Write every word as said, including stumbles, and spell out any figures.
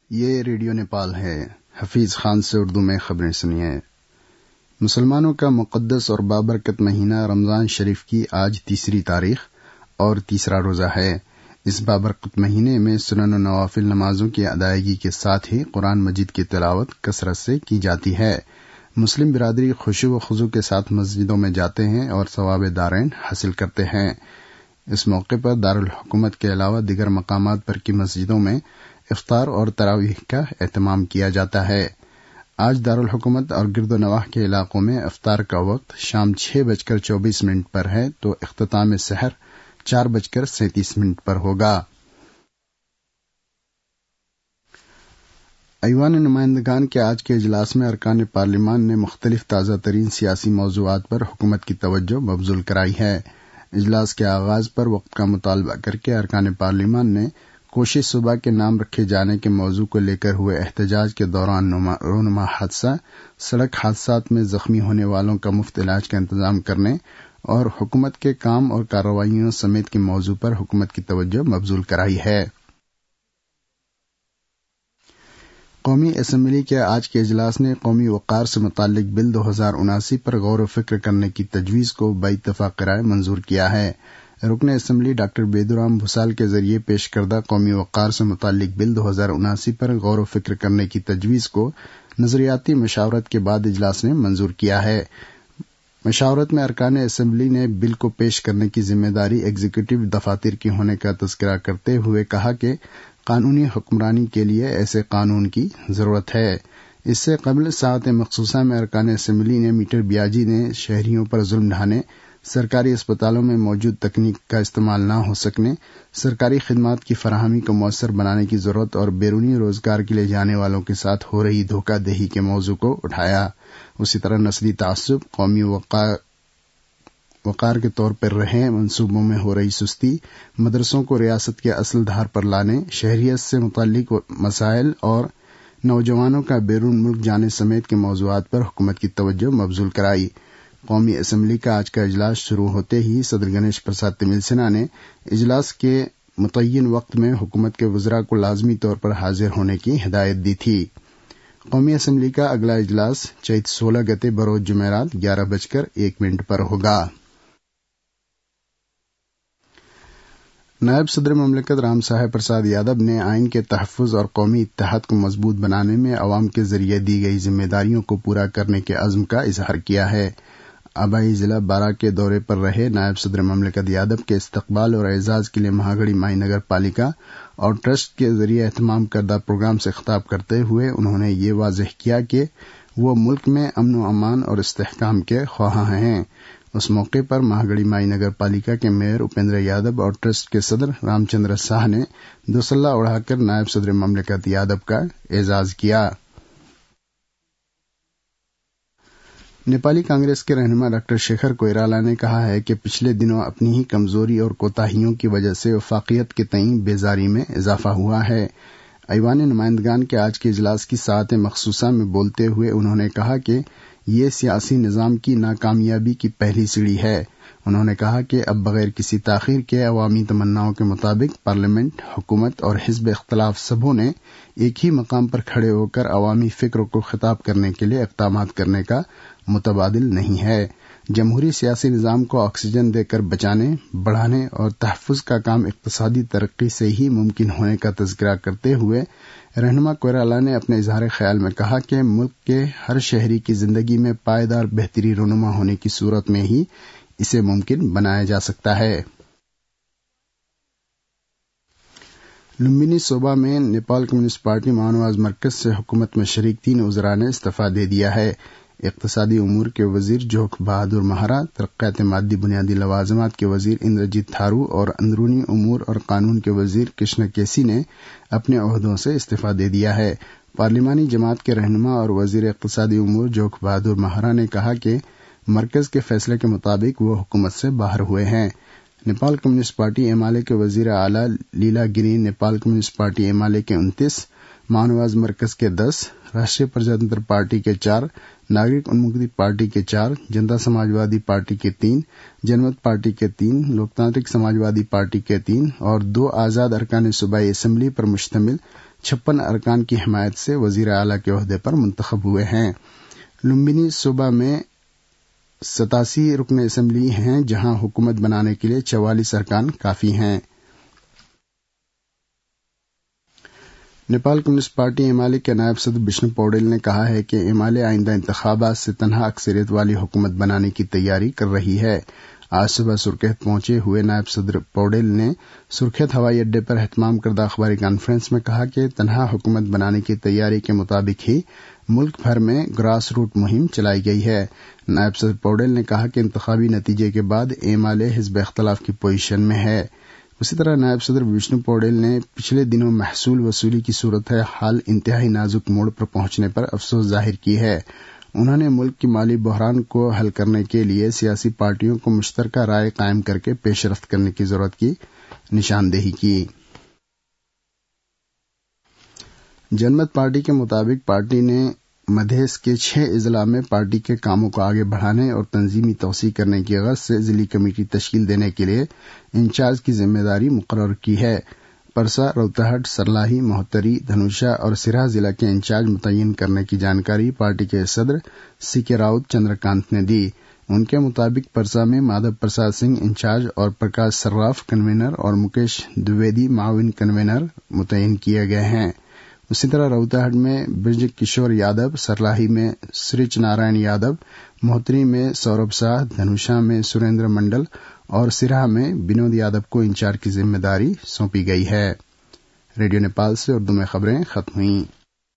یہ ریڈیو نیپال ہے۔ حفیظ خان سے اردو میں خبریں سنیے۔ مسلمانوں کا مقدس اور بابرکت مہینہ رمضان شریف کی آج تیسری تاریخ اور تیسرا روزہ ہے۔ اس بابرکت مہینے میں سنن و نوافل نمازوں کی ادائیگی کے ساتھ ہی قرآن مجید کی تلاوت کثرت سے کی جاتی ہے۔ مسلم برادری خشوع و خضوع کے ساتھ مسجدوں میں جاتے ہیں اور ثواب دارین حاصل کرتے ہیں۔ اس موقع پر دارالحکومت کے علاوہ دیگر مقامات پر کی مسجدوں میں افطار اور تراویح کا اہتمام کیا جاتا ہے۔ آج دارالحکومت اور گرد و نواح کے علاقوں میں افطار کا وقت شام چھ بج کر چوبیس منٹ پر ہے تو اختتام سحر چار بج کر سینتیس منٹ پر ہوگا۔ ایوان نمائندگان کے آج کے اجلاس میں ارکان پارلیمان نے مختلف تازہ ترین سیاسی موضوعات پر حکومت کی توجہ مبذول کرائی ہے۔ اجلاس کے آغاز پر وقت کا مطالبہ کر کے ارکان پارلیمان نے کوشش صوبہ کے نام رکھے جانے کے موضوع کو لے کر ہوئے احتجاج کے دوران رونما حادثہ، سڑک حادثات میں زخمی ہونے والوں کا مفت علاج کا انتظام کرنے اور حکومت کے کام اور کارروائیوں سمیت کے موضوع پر حکومت کی توجہ مبذول کرائی ہے۔ قومی اسمبلی کے آج کے اجلاس نے قومی وقار سے متعلق بل دو ہزار اناسی پر غور و فکر کرنے کی تجویز کو باتفاق رائے منظور کیا ہے۔ رکن اسمبلی ڈاکٹر بیدورام بھوسال کے ذریعے پیش کردہ قومی وقار سے متعلق بل دو ہزار اناسی پر غور و فکر کرنے کی تجویز کو نظریاتی مشاورت کے بعد اجلاس نے منظور کیا ہے۔ مشاورت میں ارکان اسمبلی نے بل کو پیش کرنے کی ذمہ داری ایگزیکٹو دفاتر کی ہونے کا تذکرہ کرتے ہوئے کہا کہ قانونی حکمرانی کے لیے ایسے قانون کی ضرورت ہے۔ اس سے قبل ساعت مخصوصہ میں ارکان اسمبلی نے میٹر بیاجی نے شہریوں پر ظلم ڈھانے، سرکاری اسپتالوں میں موجود تکنیک کا استعمال نہ ہو سکنے، سرکاری خدمات کی فراہمی کو مؤثر بنانے کی ضرورت اور بیرونی روزگار کے لیے جانے والوں کے ساتھ ہو رہی دھوکہ دہی کے موضوع کو اٹھایا۔ اسی طرح نسلی تعصب، قومی وقار وقار کے طور پر رہے منصوبوں میں ہو رہی سستی، مدرسوں کو ریاست کے اصل دھار پر لانے، شہریت سے متعلق مسائل اور نوجوانوں کا بیرون ملک جانے سمیت کے موضوعات پر حکومت کی توجہ مبذول کرائی۔ قومی اسمبلی کا آج کا اجلاس شروع ہوتے ہی صدر گنیش پرساد تمل سنہا نے اجلاس کے متعین وقت میں حکومت کے وزراء کو لازمی طور پر حاضر ہونے کی ہدایت دی تھی۔ قومی اسمبلی کا اگلا اجلاس چیت سولہ گتے بروز جمعرات گیارہ بج کر ایک منٹ پر ہوگا۔ نائب صدر مملکت رام صاحب پرساد یادو نے آئین کے تحفظ اور قومی اتحاد کو مضبوط بنانے میں عوام کے ذریعے دی گئی ذمہ داریوں کو پورا کرنے کے عزم کا اظہار کیا ہے۔ آبائی ضلع بارہ کے دورے پر رہے نائب صدر مملکت یادو کے استقبال اور اعزاز کے لیے مہاگڑی مائی نگر پالیکا اور ٹرسٹ کے ذریعے اہتمام کردہ پروگرام سے خطاب کرتے ہوئے انہوں نے یہ واضح کیا کہ وہ ملک میں امن و امان اور استحکام کے خواہاں ہیں۔ اس موقع پر مہاگڑی مائی نگر پالیکا کے میئر اپیندر یادو اور ٹرسٹ کے صدر رام چندر ساہ نے دوسلہ اڑا کر نائب صدر مملکت یادو کا اعزاز کیا۔ نیپالی کانگریس کے رہنما ڈاکٹر شیکھر کوئرالا نے کہا ہے کہ پچھلے دنوں اپنی ہی کمزوری اور کوتاہیوں کی وجہ سے وفاقیت کے تئیں بیزاری میں اضافہ ہوا ہے۔ ایوان نمائندگان کے آج کے اجلاس کی ساعت مخصوصہ میں بولتے ہوئے انہوں نے کہا کہ یہ سیاسی نظام کی ناکامیابی کی پہلی سیڑھی ہے۔ انہوں نے کہا کہ اب بغیر کسی تاخیر کے عوامی تمناؤں کے مطابق پارلیمنٹ، حکومت اور حزب اختلاف سبھوں نے ایک ہی مقام پر کھڑے ہو کر عوامی فکر کو خطاب کرنے کے لیے اقدامات کرنے کا متبادل نہیں ہے۔ جمہوری سیاسی نظام کو آکسیجن دے کر بچانے، بڑھانے اور تحفظ کا کام اقتصادی ترقی سے ہی ممکن ہونے کا تذکرہ کرتے ہوئے رہنما کوئرالا نے اپنے اظہار خیال میں کہا کہ ملک کے ہر شہری کی زندگی میں پائیدار بہتری رونما ہونے کی صورت میں ہی اسے ممکن بنایا جا سکتا ہے۔ لمبنی صوبہ میں نیپال کمیونسٹ پارٹی مہانواز مرکز سے حکومت میں شریک تین وزراء نے استعفیٰ دے دیا ہے۔ اقتصادی امور کے وزیر جوکھ بہادر مہارا، ترقیات مادی بنیادی لوازمات کے وزیر اندرجیت تھارو اور اندرونی امور اور قانون کے وزیر کرشنا کیسی نے اپنے عہدوں سے استعفیٰ دے دیا ہے۔ پارلیمانی جماعت کے رہنما اور وزیر اقتصادی امور جوکھ بہادر مہارا نے کہا کہ مرکز کے فیصلے کے مطابق وہ حکومت سے باہر ہوئے ہیں۔ Nepal communist party M L A کے وزیر اعلیٰ Leela Giri Nepal communist party M L A کے انتیس، مہانواز مرکز کے دس، راشٹریہ پرجاتنتر پارٹی کے چار، ناگرک انمکتی پارٹی کے چار، جنتا سماجوادی پارٹی کے تین، جنمت پارٹی کے تین، لوک تانترک سماجوادی پارٹی کے تین اور دو آزاد ارکان صوبائی اسمبلی پر مشتمل छप्पन अरकान की हिमायत से वजीर आला के ओहदे पर मुंतखब हुए हैं। लुम्बिनी सूबा में सतासी रुकन असम्बली हैं, जहां हुकूमत बनाने के लिए चवालीस अरकान काफी हैं। नेपाल कम्युनिस्ट पार्टी एमाले के नायब सदर विष्णु पौडेल ने कहा है कि एमाले आइंदा इंतखाबात से तनहा अक्सरियत वाली हुकूमत बनाने की तैयारी कर रही है। आज सुबह सुर्खेत पहुंचे हुए नायब सदर पौडेल ने सुर्खेत हवाई अड्डे पर एहतमाम करदा अखबारी कॉन्फ्रेंस में कहा कि तनहा हुकूमत बनाने की तैयारी के मुताबिक ही मुल्क भर में ग्रास रूट मुहिम चलाई गई है। नायब सदर पौडेल ने कहा कि इंतखाबी नतीजे के बाद एमाले हिज़्ब इख्तिलाफ की पोजीशन में है। उसी तरह नायब सदर विष्णु पौडेल ने पिछले दिनों महसूल वसूली की सूरत हाल इंतहाई नाजुक मोड़ पर पहुंचने पर अफसोस जाहिर की है। उन्होंने मुल्क की माली बहरान को हल करने के लिए सियासी पार्टियों को मुश्तरका राय कायम करके पेशरफ्त करने की जरूरत की निशानदेही की। जनमत पार्टी के मुताबिक पार्टी ने मधेश के छह अजला में पार्टी के कामों को आगे बढ़ाने और तंजीमी तौसी करने की गर्ज से जिली कमेटी तश्कील देने के लिए इंचार्ज की जिम्मेदारी मुकर्रर की है। परसा, रौताहट, सरलाही, मोहतरी, धनुषा और सिरहा जिला के इंचार्ज मुतय्यन करने की जानकारी पार्टी के सदर सीके राउत चंद्रकांत ने दी। उनके मुताबिक परसा में माधव प्रसाद सिंह इंचार्ज और प्रकाश सर्राफ कन्वीनर और मुकेश द्विवेदी माविन कन्वीनर मुतय्यन किए गए हैं। उसी तरह रौताहट में ब्रज किशोर यादव, सरलाही में श्रीच नारायण यादव, मोहतरी में सौरभ शाह, धनुषा में सुरेंद्र मंडल और सिरहा में विनोद यादव को इंचार्ज की जिम्मेदारी सौंपी गई है। रेडियो नेपाल से उर्दू में खबरें खत्म हुई।